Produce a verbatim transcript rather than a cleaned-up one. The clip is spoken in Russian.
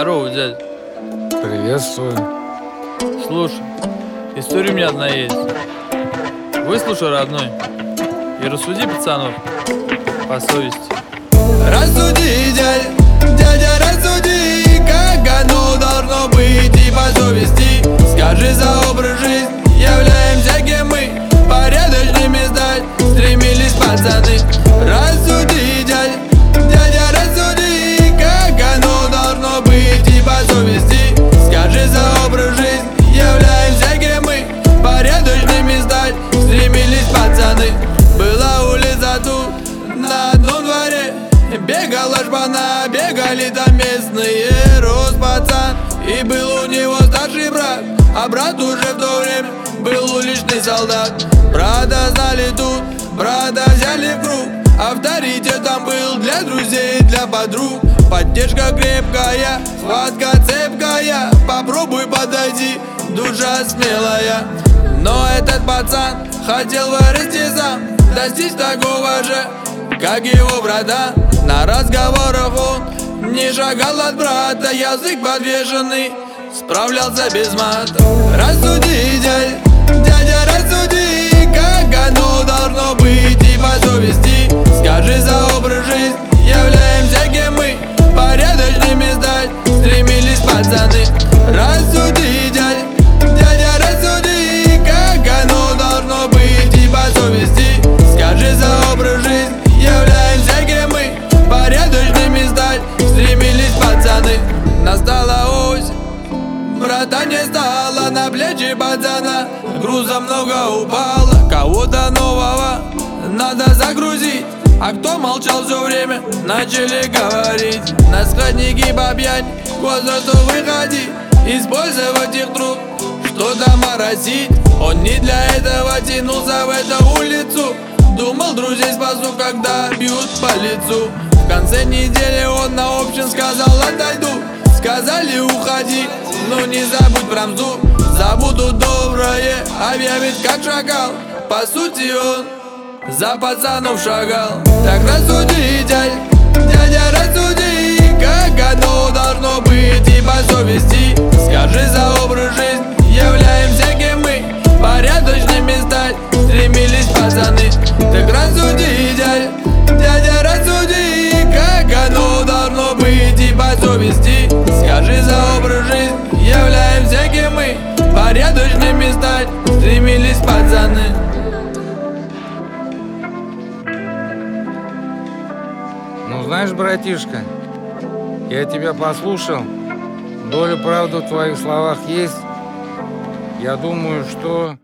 Здорово, дядя. Приветствую. Слушай, история у меня одна есть. Выслушай, родной, и рассуди пацанов по совести. Рассуди, дядя, дядя, рассуди, как оно должно быть и по совести. Скажи, за образ жизни являемся кем мы, порядочными стать стремились пацаны. Рассуди, дядя, дядя, рассуди, как оно должно быть и по совести. Скажи, за образ жизни являемся кем мы, порядочными стать стремились пацаны. Была улица тут на одном дворе, бегала жбана, бегали там местные. Рос пацан, и был у него старший брат, а брат уже в то время был уличный солдат. Брата знали тут, брата взяли в круг, авторитет там был для друзей, для подруг. Поддержка крепкая, хватка цепкая, попробуй подойти, душа смелая. Но этот пацан хотел вырасти сам, достичь такого же, как его брата. На разговорах он не шагал от брата, язык подвешенный справлялся без мата. Рассуди, дядя, дядя, рассуди, как оно должно быть и по совести. Скажи, за образ жизни являемся кем мы, порядочными стать стремились пацаны. Рассуди, дядя, дядя, рассуди, как оно должно быть и по совести. Скажи, за образ жизни являемся кем мы, порядочными стать стремились пацаны. Настала осень, брата не стало, на плечи пацана груза много упало. Кого-то нового надо загрузить, а кто молчал все время, начали говорить. На сходники по пьянь, возрасту выходи, использовать их труд, что-то моросить. Он не для этого тянулся в эту улицу, думал, друзей спасу, когда бьют по лицу. В конце недели он на общем сказал: отойду. Сказали: уходи, но не забудь про мзду. Забуду доброе, а я ведь как шагал, по сути он за пацанов шагал. Так рассуди, дядя, дядя, рассуди, как оно должно быть и по совести. Скажи, за образ жизни являемся кем мы, порядочными стать стремились пацаны. Так рассуди, дядя, дядя, рассуди, как оно должно быть и по совести. Скажи, за образ жизни являемся кем мы, порядочными стать стремились пацаны. Ну знаешь, братишка, я тебя послушал, доля правды в твоих словах есть. Я думаю, что